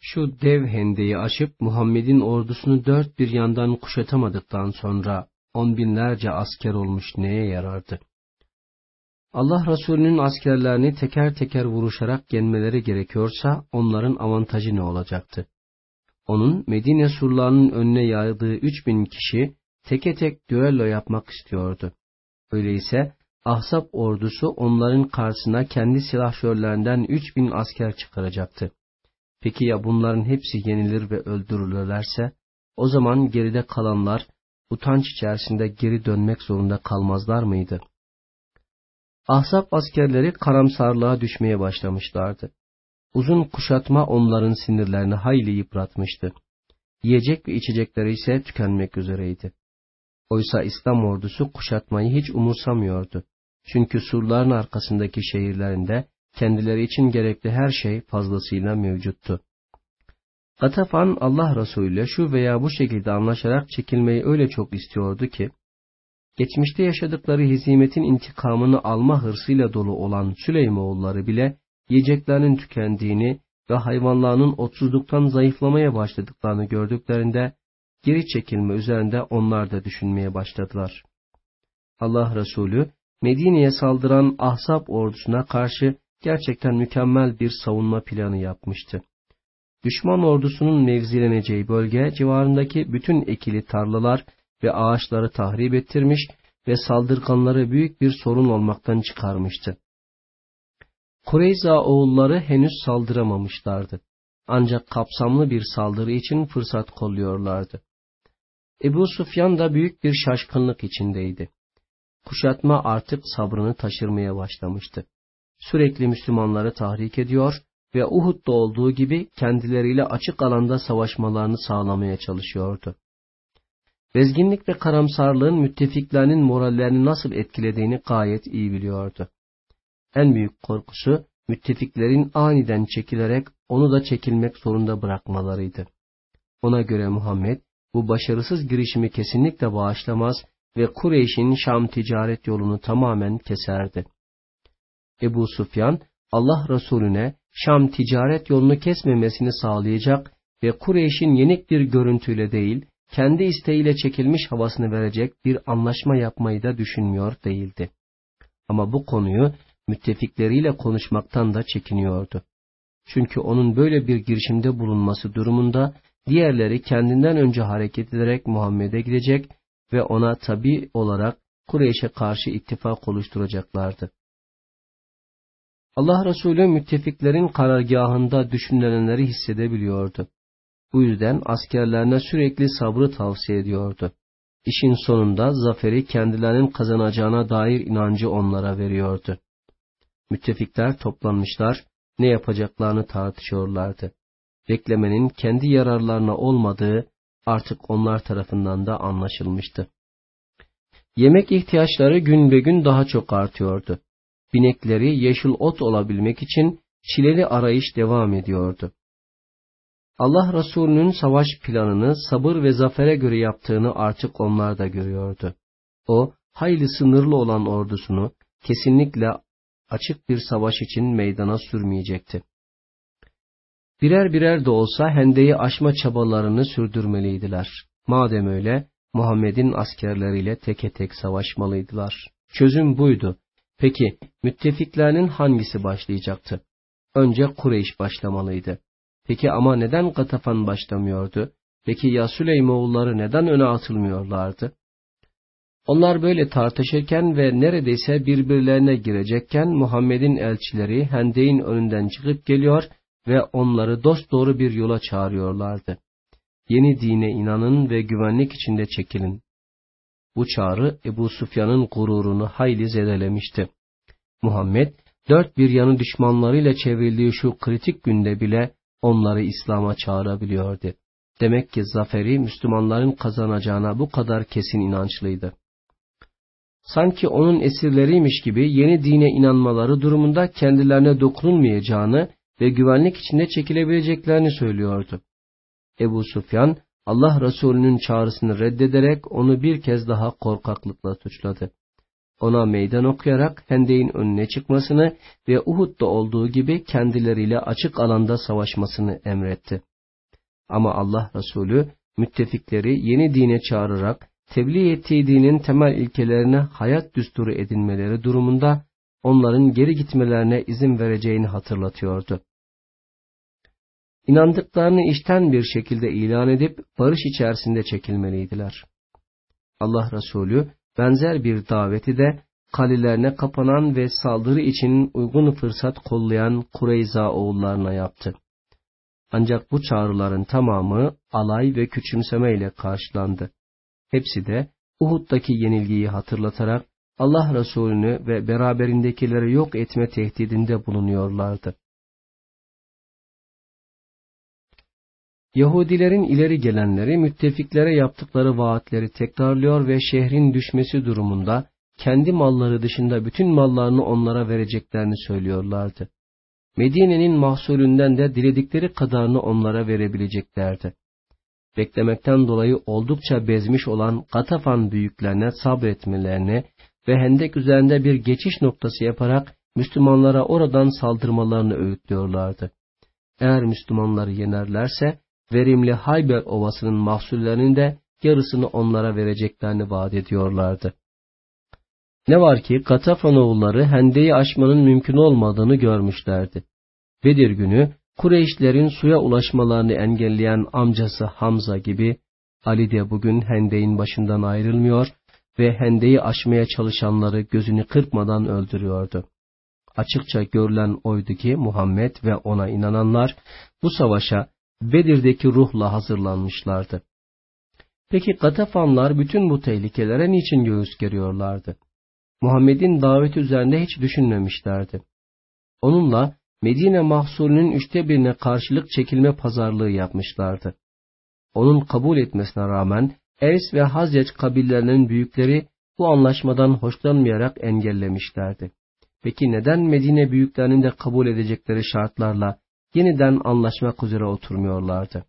Şu dev hendeyi aşıp Muhammed'in ordusunu dört bir yandan kuşatamadıktan sonra on binlerce asker olmuş neye yarardı? Allah Resulü'nün askerlerini teker teker vuruşarak yenmeleri gerekiyorsa onların avantajı ne olacaktı? Onun Medine surlarının önüne yaydığı 3000 kişi teke tek düello yapmak istiyordu. Öyleyse Ahzab ordusu onların karşısına kendi silahşörlerinden 3000 asker çıkaracaktı. Peki ya bunların hepsi yenilir ve öldürülürlerse, o zaman geride kalanlar utanç içerisinde geri dönmek zorunda kalmazlar mıydı? Ahzab askerleri karamsarlığa düşmeye başlamışlardı. Uzun kuşatma onların sinirlerini hayli yıpratmıştı. Yiyecek ve içecekleri ise tükenmek üzereydi. Oysa İslam ordusu kuşatmayı hiç umursamıyordu. Çünkü surların arkasındaki şehirlerinde kendileri için gerekli her şey fazlasıyla mevcuttu. Gatafan Allah Resulü ile şu veya bu şekilde anlaşarak çekilmeyi öyle çok istiyordu ki, geçmişte yaşadıkları hezimetin intikamını alma hırsıyla dolu olan Süleymoğulları bile yiyeceklerinin tükendiğini ve hayvanlarının otsuzluktan zayıflamaya başladıklarını gördüklerinde geri çekilme üzerinde onlar da düşünmeye başladılar. Allah Resulü Medine'ye saldıran Ahzab ordusuna karşı gerçekten mükemmel bir savunma planı yapmıştı. Düşman ordusunun mevzileneceği bölge civarındaki bütün ekili tarlalar ve ağaçları tahrip ettirmiş ve saldırganları büyük bir sorun olmaktan çıkarmıştı. Kureyza oğulları henüz saldıramamışlardı. Ancak kapsamlı bir saldırı için fırsat kolluyorlardı. Ebu Süfyan da büyük bir şaşkınlık içindeydi. Kuşatma artık sabrını taşırmaya başlamıştı. Sürekli Müslümanları tahrik ediyor ve Uhud'da olduğu gibi kendileriyle açık alanda savaşmalarını sağlamaya çalışıyordu. Bezginlik ve karamsarlığın müttefiklerinin morallerini nasıl etkilediğini gayet iyi biliyordu. En büyük korkusu müttefiklerin aniden çekilerek onu da çekilmek zorunda bırakmalarıydı. Ona göre Muhammed bu başarısız girişimi kesinlikle bağışlamaz ve Kureyş'in Şam ticaret yolunu tamamen keserdi. Ebu Süfyan Allah Resulüne Şam ticaret yolunu kesmemesini sağlayacak ve Kureyş'in yenik bir görüntüyle değil, kendi isteğiyle çekilmiş havasını verecek bir anlaşma yapmayı da düşünmüyor değildi. Ama bu konuyu müttefikleriyle konuşmaktan da çekiniyordu. Çünkü onun böyle bir girişimde bulunması durumunda diğerleri kendinden önce hareket ederek Muhammed'e gidecek ve ona tabi olarak Kureyş'e karşı ittifak oluşturacaklardı. Allah Resulü müttefiklerin karargahında düşünülenleri hissedebiliyordu. Bu yüzden askerlerine sürekli sabrı tavsiye ediyordu. İşin sonunda zaferi kendilerinin kazanacağına dair inancı onlara veriyordu. Müttefikler toplanmışlar, ne yapacaklarını tartışıyorlardı. Beklemenin kendi yararlarına olmadığı artık onlar tarafından da anlaşılmıştı. Yemek ihtiyaçları gün be gün daha çok artıyordu. Binekleri yeşil ot olabilmek için çileli arayış devam ediyordu. Allah Resulü'nün savaş planını sabır ve zafere göre yaptığını artık onlar da görüyordu. O, hayli sınırlı olan ordusunu kesinlikle açık bir savaş için meydana sürmeyecekti. Birer birer de olsa hendeyi aşma çabalarını sürdürmeliydiler. Madem öyle, Muhammed'in askerleriyle teke tek savaşmalıydılar. Çözüm buydu. Peki, müttefiklerinin hangisi başlayacaktı? Önce Kureyş başlamalıydı. Peki ama neden Gatafan başlamıyordu? Peki ya Süleymoğulları neden öne atılmıyorlardı? Onlar böyle tartışırken ve neredeyse birbirlerine girecekken Muhammed'in elçileri hendeyin önünden çıkıp geliyor ve onları dosdoğru bir yola çağırıyorlardı. Yeni dine inanın ve güvenlik içinde çekilin. Bu çağrı Ebu Süfyan'ın gururunu hayli zedelemişti. Muhammed, dört bir yanı düşmanlarıyla çevrildiği şu kritik günde bile onları İslam'a çağırabiliyordu. Demek ki zaferi Müslümanların kazanacağına bu kadar kesin inançlıydı. Sanki onun esirleriymiş gibi yeni dine inanmaları durumunda kendilerine dokunulmayacağını ve güvenlik içinde çekilebileceklerini söylüyordu. Ebu Süfyan, Allah Resulü'nün çağrısını reddederek onu bir kez daha korkaklıkla suçladı. Ona meydan okuyarak hendeyin önüne çıkmasını ve Uhud'da olduğu gibi kendileriyle açık alanda savaşmasını emretti. Ama Allah Resulü müttefikleri yeni dine çağırarak tebliğ ettiği dinin temel ilkelerine hayat düsturu edinmeleri durumunda onların geri gitmelerine izin vereceğini hatırlatıyordu. İnandıklarını içten bir şekilde ilan edip barış içerisinde çekilmeliydiler. Allah Resulü benzer bir daveti de kalelerine kapanan ve saldırı için uygun fırsat kollayan Kureyza oğullarına yaptı. Ancak bu çağrıların tamamı alay ve küçümsemeyle karşılandı. Hepsi de Uhud'daki yenilgiyi hatırlatarak Allah Resulü'nü ve beraberindekileri yok etme tehdidinde bulunuyorlardı. Yahudilerin ileri gelenleri müttefiklere yaptıkları vaatleri tekrarlıyor ve şehrin düşmesi durumunda kendi malları dışında bütün mallarını onlara vereceklerini söylüyorlardı. Medine'nin mahsulünden de diledikleri kadarını onlara verebileceklerdi. Beklemekten dolayı oldukça bezmiş olan Gatafan büyüklerine sabretmelerini ve Hendek üzerinde bir geçiş noktası yaparak Müslümanlara oradan saldırmalarını öğütlüyorlardı. Eğer Müslümanları yenerlerse verimli Hayber Ovası'nın mahsullerinin de yarısını onlara vereceklerini vaat ediyorlardı. Ne var ki Gatafan oğulları Hendek'i aşmanın mümkün olmadığını görmüşlerdi. Bedir günü Kureyşlerin suya ulaşmalarını engelleyen amcası Hamza gibi Ali de bugün Hendek'in başından ayrılmıyor ve Hendek'i aşmaya çalışanları gözünü kırpmadan öldürüyordu. Açıkça görülen oydu ki Muhammed ve ona inananlar bu savaşa Bedir'deki ruhla hazırlanmışlardı. Peki Gatafanlar bütün bu tehlikelere niçin göğüs geriyorlardı? Muhammed'in daveti üzerinde hiç düşünmemişlerdi. Onunla Medine mahsulünün 1/3'ine karşılık çekilme pazarlığı yapmışlardı. Onun kabul etmesine rağmen Evs ve Hazreç kabilelerinin büyükleri bu anlaşmadan hoşlanmayarak engellemişlerdi. Peki neden Medine büyüklerinin de kabul edecekleri şartlarla yeniden anlaşmak üzere oturmuyorlardı?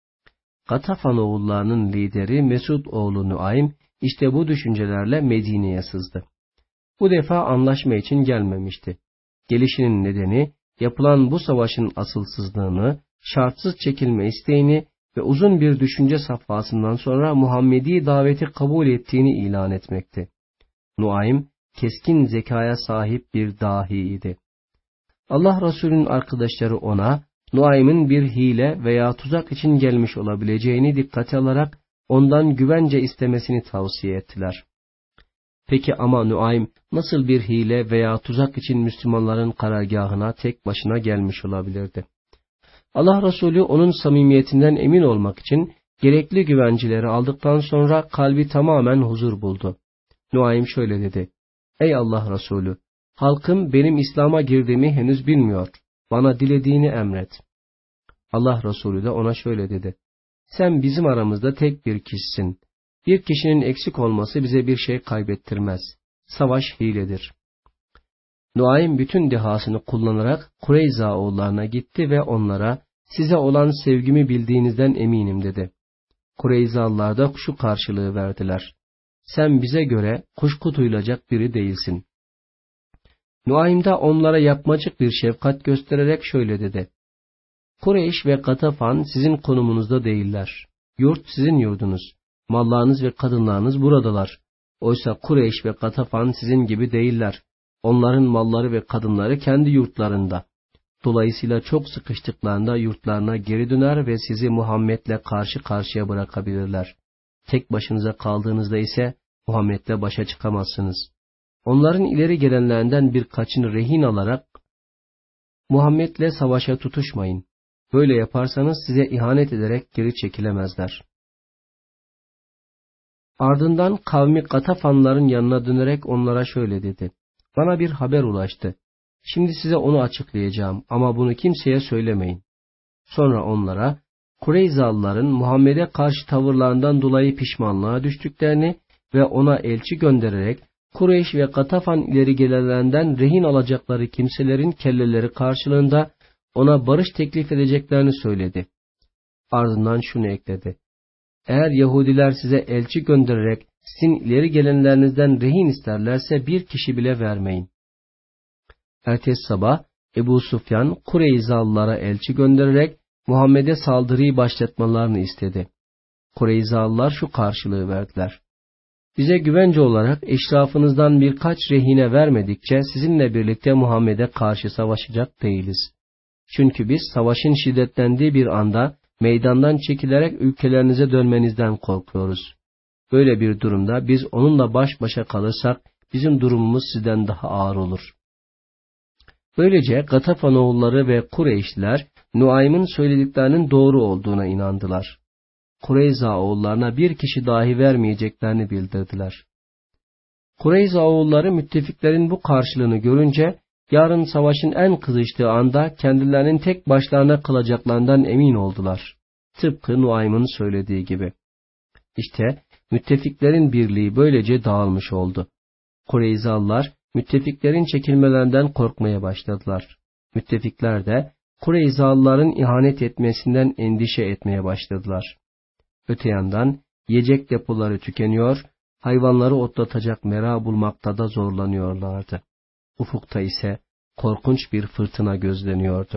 Gatafan oğullarının lideri Mesud oğlu Nuaym işte bu düşüncelerle Medine'ye sızdı. Bu defa anlaşma için gelmemişti. Gelişinin nedeni yapılan bu savaşın asılsızlığını, şartsız çekilme isteğini ve uzun bir düşünce safhasından sonra Muhammedi daveti kabul ettiğini ilan etmekti. Nuaym keskin zekaya sahip bir dahiydi. Allah Resulü'nün arkadaşları ona Nuaym'ın bir hile veya tuzak için gelmiş olabileceğini dikkate alarak ondan güvence istemesini tavsiye ettiler. Peki ama Nuaym nasıl bir hile veya tuzak için Müslümanların karargahına tek başına gelmiş olabilirdi? Allah Resulü onun samimiyetinden emin olmak için gerekli güvenceleri aldıktan sonra kalbi tamamen huzur buldu. Nuaym şöyle dedi: Ey Allah Resulü, halkım benim İslam'a girdiğimi henüz bilmiyor. Bana dilediğini emret. Allah Resulü de ona şöyle dedi: Sen bizim aramızda tek bir kişisin. Bir kişinin eksik olması bize bir şey kaybettirmez. Savaş hiledir. Nuaym bütün dehasını kullanarak Kureyza oğullarına gitti ve onlara size olan sevgimi bildiğinizden eminim dedi. Kureyzalılar da şu karşılığı verdiler: Sen bize göre kuşku duyulacak biri değilsin. Nuaym da onlara yapmacık bir şefkat göstererek şöyle dedi: Kureyş ve Gatafan sizin konumunuzda değiller. Yurt sizin yurdunuz. Mallarınız ve kadınlarınız buradalar. Oysa Kureyş ve Gatafan sizin gibi değiller. Onların malları ve kadınları kendi yurtlarında. Dolayısıyla çok sıkıştıklarında yurtlarına geri döner ve sizi Muhammed'le karşı karşıya bırakabilirler. Tek başınıza kaldığınızda ise Muhammed'le başa çıkamazsınız. Onların ileri gelenlerinden birkaçını rehin alarak Muhammed'le savaşa tutuşmayın. Böyle yaparsanız size ihanet ederek geri çekilemezler. Ardından kavmi Gatafanların yanına dönerek onlara şöyle dedi: Bana bir haber ulaştı. Şimdi size onu açıklayacağım ama bunu kimseye söylemeyin. Sonra onlara Kureyzalıların Muhammed'e karşı tavırlarından dolayı pişmanlığa düştüklerini ve ona elçi göndererek Kureyş ve Gatafan ileri gelenlerinden rehin alacakları kimselerin kelleleri karşılığında ona barış teklif edeceklerini söyledi. Ardından şunu ekledi: Eğer Yahudiler size elçi göndererek sizin ileri gelenlerinizden rehin isterlerse bir kişi bile vermeyin. Ertesi sabah Ebu Sufyan Kureyzalılara elçi göndererek Muhammed'e saldırıyı başlatmalarını istedi. Kureyzalılar şu karşılığı verdiler: bize güvence olarak eşrafınızdan birkaç rehine vermedikçe sizinle birlikte Muhammed'e karşı savaşacak değiliz. Çünkü biz savaşın şiddetlendiği bir anda meydandan çekilerek ülkelerinize dönmenizden korkuyoruz. Böyle bir durumda biz onunla baş başa kalırsak bizim durumumuz sizden daha ağır olur. Böylece Gatafan oğulları ve Kureyşliler Nuaym'ın söylediklerinin doğru olduğuna inandılar. Kureyza oğullarına bir kişi dahi vermeyeceklerini bildirdiler. Kureyza oğulları müttefiklerin bu karşılığını görünce yarın savaşın en kızıştığı anda kendilerinin tek başlarına kalacaklarından emin oldular. Tıpkı Nuaym'ın söylediği gibi. İşte müttefiklerin birliği böylece dağılmış oldu. Kureyzalılar müttefiklerin çekilmelerinden korkmaya başladılar. Müttefikler de Kureyzalıların ihanet etmesinden endişe etmeye başladılar. Öte yandan yiyecek depoları tükeniyor, hayvanları otlatacak mera bulmakta da zorlanıyorlardı. Ufukta ise korkunç bir fırtına gözleniyordu.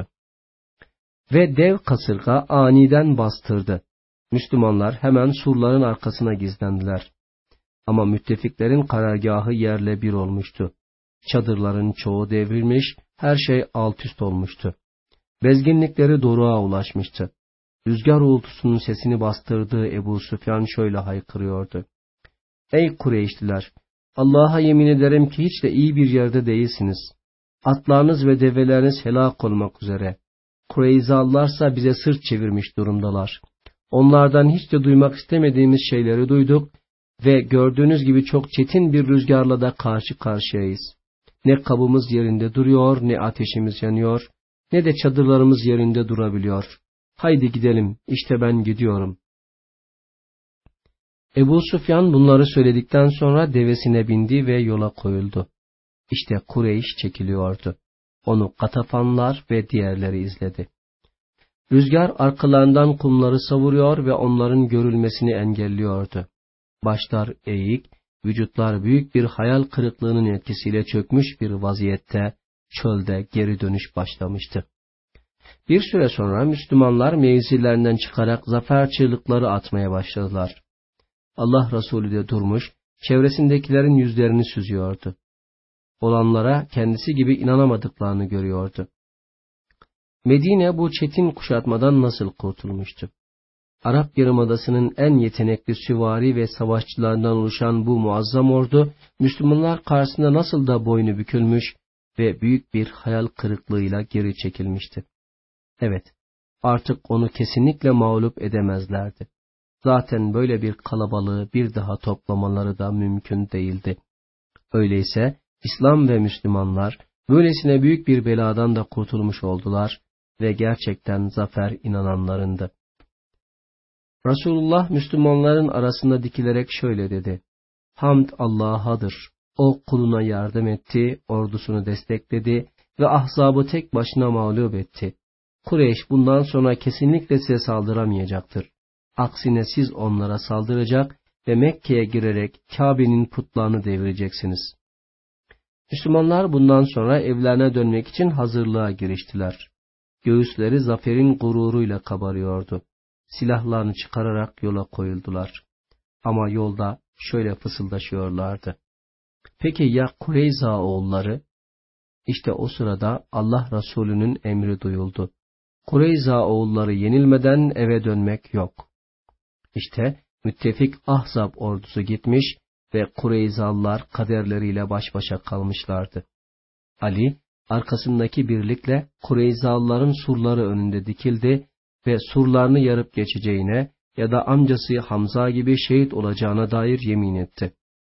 Ve dev kasırga aniden bastırdı. Müslümanlar hemen surların arkasına gizlendiler. Ama müttefiklerin karargahı yerle bir olmuştu. Çadırların çoğu devrilmiş, her şey alt üst olmuştu. Bezginlikleri doruğa ulaşmıştı. Rüzgar uğultusunun sesini bastırdığı Ebu Süfyan şöyle haykırıyordu: ey Kureyşliler! Allah'a yemin ederim ki hiç de iyi bir yerde değilsiniz. Atlarınız ve develeriniz helak olmak üzere. Kureyzalılarsa bize sırt çevirmiş durumdalar. Onlardan hiç de duymak istemediğimiz şeyleri duyduk ve gördüğünüz gibi çok çetin bir rüzgarla da karşı karşıyayız. Ne kabımız yerinde duruyor, ne ateşimiz yanıyor, ne de çadırlarımız yerinde durabiliyor. Haydi gidelim, işte ben gidiyorum. Ebu Süfyan bunları söyledikten sonra devesine bindi ve yola koyuldu. İşte Kureyş çekiliyordu. Onu Gatafanlar ve diğerleri izledi. Rüzgar arkalarından kumları savuruyor ve onların görülmesini engelliyordu. Başlar eğik, vücutlar büyük bir hayal kırıklığının etkisiyle çökmüş bir vaziyette çölde geri dönüş başlamıştı. Bir süre sonra Müslümanlar mevzilerinden çıkarak zafer çığlıkları atmaya başladılar. Allah Resulü de durmuş, çevresindekilerin yüzlerini süzüyordu. Olanlara kendisi gibi inanamadıklarını görüyordu. Medine bu çetin kuşatmadan nasıl kurtulmuştu? Arap Yarımadası'nın en yetenekli süvari ve savaşçılarından oluşan bu muazzam ordu, Müslümanlar karşısında nasıl da boynu bükülmüş ve büyük bir hayal kırıklığıyla geri çekilmişti. Evet, artık onu kesinlikle mağlup edemezlerdi. Zaten böyle bir kalabalığı bir daha toplamaları da mümkün değildi. Öyleyse İslam ve Müslümanlar böylesine büyük bir beladan da kurtulmuş oldular ve gerçekten zafer inananlarındı. Resulullah Müslümanların arasında dikilerek şöyle dedi: hamd Allah'adır. O kuluna yardım etti, ordusunu destekledi ve ahzabı tek başına mağlup etti. Kureyş bundan sonra kesinlikle size saldıramayacaktır. Aksine siz onlara saldıracak ve Mekke'ye girerek Kabe'nin putlarını devireceksiniz. Müslümanlar bundan sonra evlerine dönmek için hazırlığa giriştiler. Göğüsleri zaferin gururuyla kabarıyordu. Silahlarını çıkararak yola koyuldular. Ama yolda şöyle fısıldaşıyorlardı: peki ya Kureyza oğulları? İşte o sırada Allah Resulü'nün emri duyuldu: Kureyza oğulları yenilmeden eve dönmek yok. İşte müttefik Ahzab ordusu gitmiş ve Kureyzalılar kaderleriyle baş başa kalmışlardı. Ali, arkasındaki birlikle Kureyzalıların surları önünde dikildi ve surlarını yarıp geçeceğine ya da amcası Hamza gibi şehit olacağına dair yemin etti.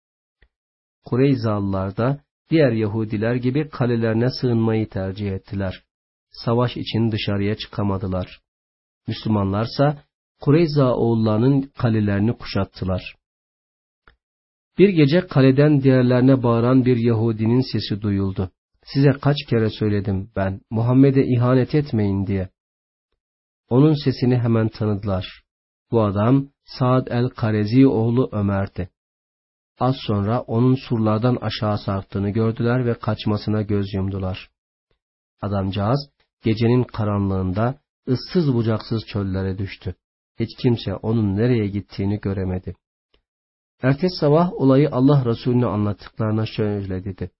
Kureyzalılar da diğer Yahudiler gibi kalelerine sığınmayı tercih ettiler. Savaş için dışarıya çıkamadılar. Müslümanlarsa Kureyza oğullarının kalelerini kuşattılar. Bir gece kaleden diğerlerine bağıran bir Yahudinin sesi duyuldu: size kaç kere söyledim ben, Muhammed'e ihanet etmeyin diye. Onun sesini hemen tanıdılar. Bu adam Sa'd el-Karezi oğlu Ömer'di. Az sonra onun surlardan aşağı sarktığını gördüler ve kaçmasına göz yumdular. Adamcağız gecenin karanlığında ıssız bucaksız çöllere düştü. Hiç kimse onun nereye gittiğini göremedi. Ertesi sabah olayı Allah Resulüne anlattıklarına şöyle dedi: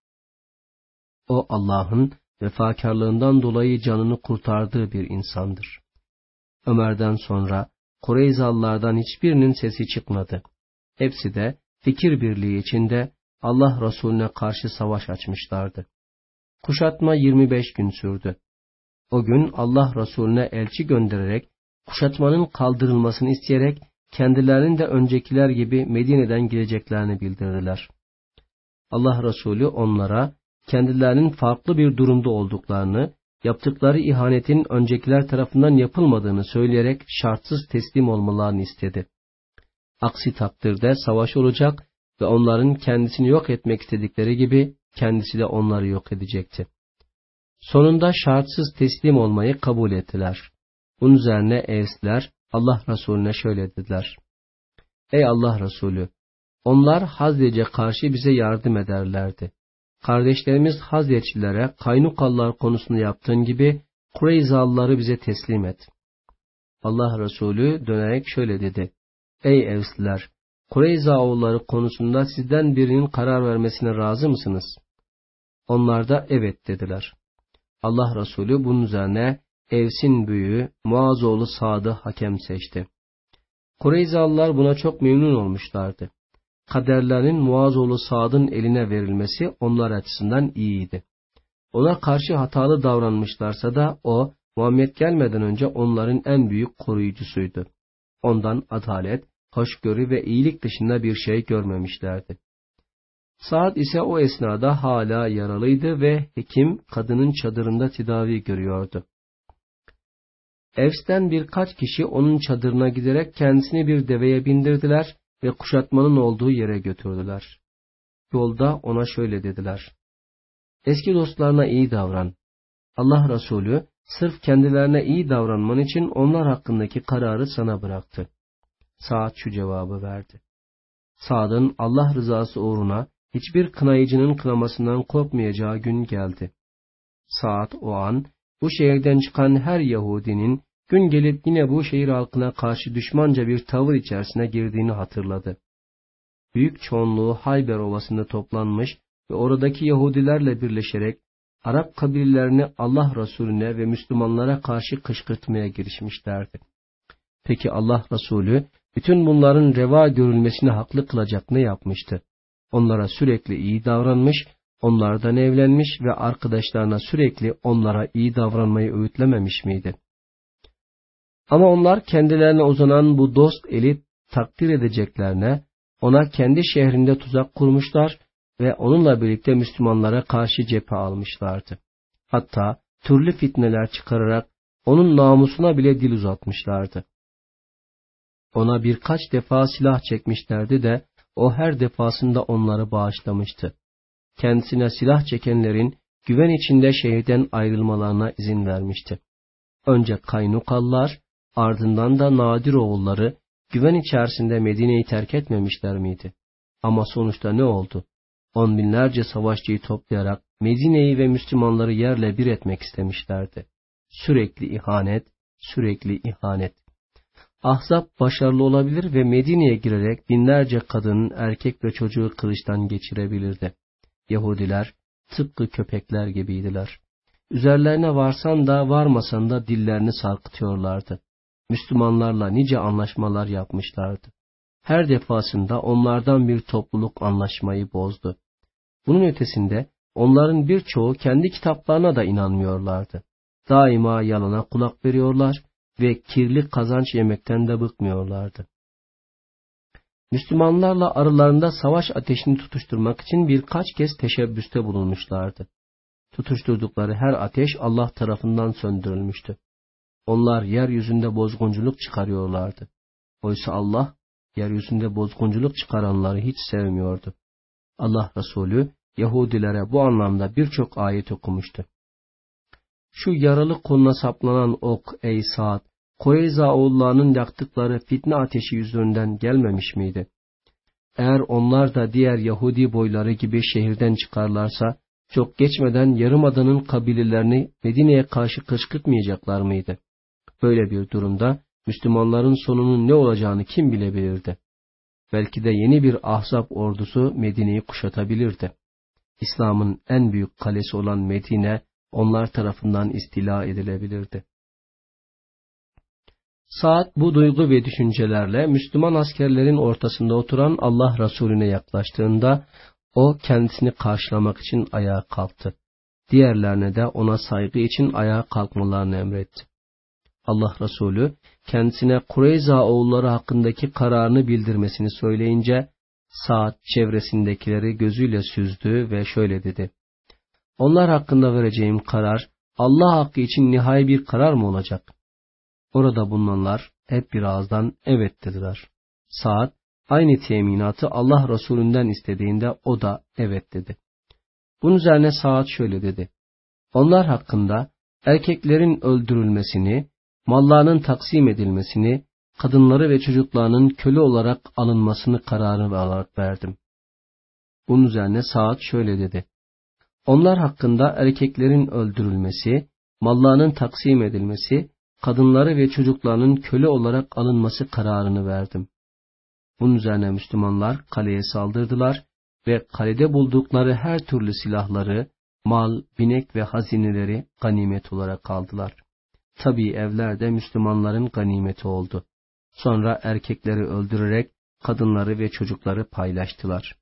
O Allah'ın vefakarlığından dolayı canını kurtardığı bir insandır. Ömer'den sonra Kureyzalılardan hiçbirinin sesi çıkmadı. Hepsi de fikir birliği içinde Allah Resulüne karşı savaş açmışlardı. Kuşatma 25 gün sürdü. O gün Allah Resulüne elçi göndererek kuşatmanın kaldırılmasını isteyerek kendilerinin de öncekiler gibi Medine'den geleceklerini bildirdiler. Allah Resulü onlara kendilerinin farklı bir durumda olduklarını, yaptıkları ihanetin öncekiler tarafından yapılmadığını söyleyerek şartsız teslim olmalarını istedi. Aksi takdirde savaş olacak ve onların kendisini yok etmek istedikleri gibi kendisi de onları yok edecekti. Sonunda şartsız teslim olmayı kabul ettiler. Bunun üzerine Evsler Allah Resulüne şöyle dediler: Ey Allah Resulü! Onlar Hazrec'e karşı bize yardım ederlerdi. Kardeşlerimiz Hazreçlilere Kaynukallar konusunda yaptığın gibi Kureyzalıları bize teslim et. Allah Resulü dönerek şöyle dedi: Ey Evsliler! Kureyza oğulları konusunda sizden birinin karar vermesine razı mısınız? Onlar da evet dediler. Allah Resulü bunun üzerine Evs'in büyüğü Muaz oğlu Sad'ı hakem seçti. Kureyzalılar buna çok memnun olmuşlardı. Kaderlerinin Muaz oğlu Sad'ın eline verilmesi onlar açısından iyiydi. Ona karşı hatalı davranmışlarsa da o, Muhammed gelmeden önce onların en büyük koruyucusuydu. Ondan adalet, hoşgörü ve iyilik dışında bir şey görmemişlerdi. Sa'd ise o esnada hala yaralıydı ve hekim kadının çadırında tedavi görüyordu. Evs'ten birkaç kişi onun çadırına giderek kendisini bir deveye bindirdiler ve kuşatmanın olduğu yere götürdüler. Yolda ona şöyle dediler: Eski dostlarına iyi davran. Allah Resulü sırf kendilerine iyi davranman için onlar hakkındaki kararı sana bıraktı. Sa'd şu cevabı verdi: Sa'd'ın Allah rızası uğruna hiçbir kınayıcının kınamasından korkmayacağı gün geldi. Sa'd o an bu şehirden çıkan her Yahudinin gün gelip yine bu şehir halkına karşı düşmanca bir tavır içerisine girdiğini hatırladı. Büyük çoğunluğu Hayber Ovası'nda toplanmış ve oradaki Yahudilerle birleşerek Arap kabillelerini Allah Resulüne ve Müslümanlara karşı kışkırtmaya girişmişlerdi. Peki Allah Resulü bütün bunların reva görülmesini haklı kılacak ne yapmıştı? Onlara sürekli iyi davranmış, onlardan evlenmiş ve arkadaşlarına sürekli onlara iyi davranmayı öğütlememiş miydi? Ama onlar kendilerine uzanan bu dost eli takdir edeceklerine, ona kendi şehrinde tuzak kurmuşlar ve onunla birlikte Müslümanlara karşı cephe almışlardı. Hatta türlü fitneler çıkararak onun namusuna bile dil uzatmışlardı. Ona birkaç defa silah çekmişlerdi de o her defasında onları bağışlamıştı. Kendisine silah çekenlerin güven içinde şehirden ayrılmalarına izin vermişti. Önce Kaynukallar, ardından da Nadir oğulları güven içerisinde Medine'yi terk etmemişler miydi? Ama sonuçta ne oldu? 10 binlerce savaşçıyı toplayarak Medine'yi ve Müslümanları yerle bir etmek istemişlerdi. Sürekli ihanet, sürekli ihanet. Ahzab başarılı olabilir ve Medine'ye girerek binlerce kadın, erkek ve çocuğu kılıçtan geçirebilirdi. Yahudiler tıpkı köpekler gibiydiler. Üzerlerine varsan da varmasan da dillerini sarkıtıyorlardı. Müslümanlarla nice anlaşmalar yapmışlardı. Her defasında onlardan bir topluluk anlaşmayı bozdu. Bunun ötesinde onların birçoğu kendi kitaplarına da inanmıyorlardı. Daima yalana kulak veriyorlar ve kirli kazanç yemekten de bıkmıyorlardı. Müslümanlarla aralarında savaş ateşini tutuşturmak için birkaç kez teşebbüste bulunmuşlardı. Tutuşturdukları her ateş Allah tarafından söndürülmüştü. Onlar yeryüzünde bozgunculuk çıkarıyorlardı. Oysa Allah, yeryüzünde bozgunculuk çıkaranları hiç sevmiyordu. Allah Resulü, Yahudilere bu anlamda birçok ayet okumuştu. Şu yaralı koluna saplanan ok ey Sa'd, Kureyza oğullarının yaktıkları fitne ateşi yüzünden gelmemiş miydi? Eğer onlar da diğer Yahudi boyları gibi şehirden çıkarlarsa, çok geçmeden Yarımada'nın kabilelerini Medine'ye karşı kışkırtmayacaklar mıydı? Böyle bir durumda Müslümanların sonunun ne olacağını kim bilebilirdi? Belki de yeni bir Ahzab ordusu Medine'yi kuşatabilirdi. İslam'ın en büyük kalesi olan Medine onlar tarafından istila edilebilirdi. Sa'd bu duygu ve düşüncelerle Müslüman askerlerin ortasında oturan Allah Resulüne yaklaştığında o kendisini karşılamak için ayağa kalktı. Diğerlerine de ona saygı için ayağa kalkmalarını emretti. Allah Resulü kendisine Kureyza oğulları hakkındaki kararını bildirmesini söyleyince Sa'd çevresindekileri gözüyle süzdü ve şöyle dedi: "Onlar hakkında vereceğim karar Allah hakkı için nihai bir karar mı olacak?" Orada bulunanlar hep bir ağızdan evet dediler. Sa'd aynı teminatı Allah Resulünden istediğinde o da evet dedi. Bunun üzerine Sa'd şöyle dedi: "Onlar hakkında erkeklerin öldürülmesini, mallarının taksim edilmesini, kadınları ve çocuklarının köle olarak alınmasını kararı olarak verdim." Bunun üzerine Sa'd şöyle dedi: "Onlar hakkında erkeklerin öldürülmesi, mallarının taksim edilmesi, kadınları ve çocuklarının köle olarak alınması kararını verdim." Bunun üzerine Müslümanlar kaleye saldırdılar ve kalede buldukları her türlü silahları, mal, binek ve hazineleri ganimet olarak aldılar. Tabii evler de Müslümanların ganimeti oldu. Sonra erkekleri öldürerek kadınları ve çocukları paylaştılar.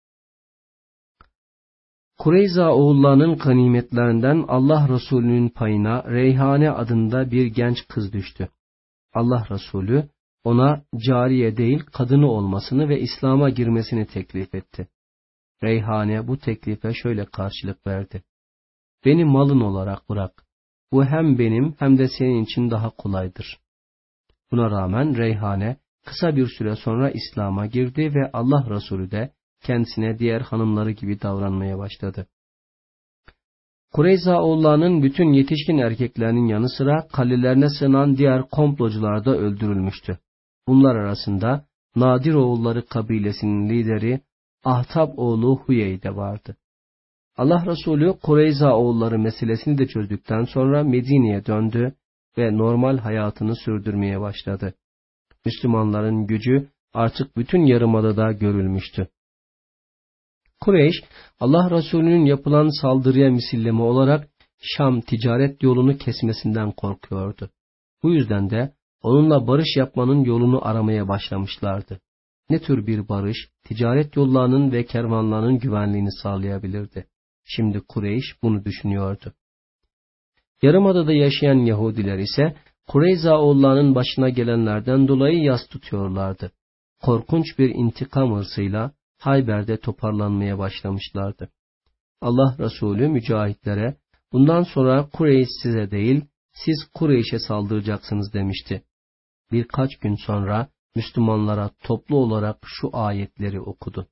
Kureyza oğullarının ganimetlerinden Allah Resulü'nün payına Reyhane adında bir genç kız düştü. Allah Resulü ona cariye değil kadını olmasını ve İslam'a girmesini teklif etti. Reyhane bu teklife şöyle karşılık verdi: "Beni malın olarak bırak. Bu hem benim hem de senin için daha kolaydır." Buna rağmen Reyhane kısa bir süre sonra İslam'a girdi ve Allah Resulü de kendisine diğer hanımları gibi davranmaya başladı. Kureyza oğullarının bütün yetişkin erkeklerinin yanı sıra kalelerine sığınan diğer komplocular da öldürülmüştü. Bunlar arasında Nadir oğulları kabilesinin lideri Ahtab oğlu Huyey de vardı. Allah Resulü Kureyza oğulları meselesini de çözdükten sonra Medine'ye döndü ve normal hayatını sürdürmeye başladı. Müslümanların gücü artık bütün yarımadada görülmüştü. Kureyş, Allah Resulü'nün yapılan saldırıya misilleme olarak Şam ticaret yolunu kesmesinden korkuyordu. Bu yüzden de onunla barış yapmanın yolunu aramaya başlamışlardı. Ne tür bir barış, ticaret yollarının ve kervanlarının güvenliğini sağlayabilirdi? Şimdi Kureyş bunu düşünüyordu. Yarımadada yaşayan Yahudiler ise Kureyza oğullarının başına gelenlerden dolayı yas tutuyorlardı. Korkunç bir intikam hırsıyla Hayber'de toparlanmaya başlamışlardı. Allah Resulü mücahitlere, "Bundan sonra Kureyş size değil, siz Kureyş'e saldıracaksınız" demişti. Birkaç gün sonra Müslümanlara toplu olarak şu ayetleri okudu.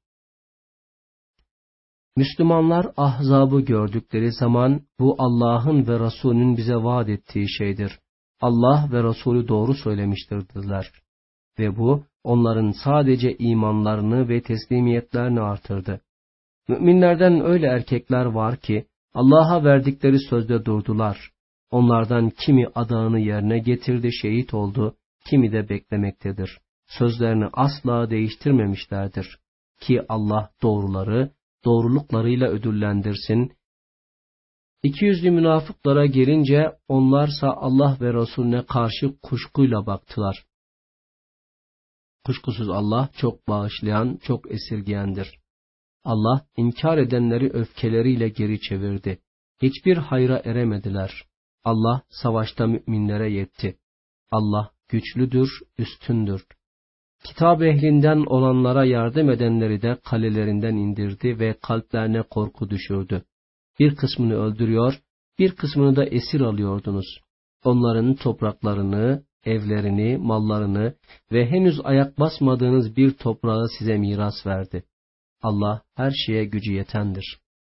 Müslümanlar Ahzab'ı gördükleri zaman bu Allah'ın ve Resulünün bize vaat ettiği şeydir. Allah ve Resulü doğru söylemiştir dediler. Ve bu onların sadece imanlarını ve teslimiyetlerini artırdı. Müminlerden öyle erkekler var ki Allah'a verdikleri sözde durdular. Onlardan kimi adağını yerine getirdi, şehit oldu, kimi de beklemektedir. Sözlerini asla değiştirmemişlerdir. Ki Allah doğruları doğruluklarıyla ödüllendirsin. İkiyüzlü münafıklara gelince onlarsa Allah ve Resulüne karşı kuşkuyla baktılar. Kuşkusuz Allah çok bağışlayan, çok esirgeyendir. Allah inkar edenleri öfkeleriyle geri çevirdi. Hiçbir hayra eremediler. Allah savaşta müminlere yetti. Allah güçlüdür, üstündür. Kitap ehlinden olanlara yardım edenleri de kalelerinden indirdi ve kalplerine korku düşürdü. Bir kısmını öldürüyor, bir kısmını da esir alıyordunuz. Onların topraklarını, evlerini, mallarını ve henüz ayak basmadığınız bir toprağı size miras verdi. Allah her şeye gücü yetendir.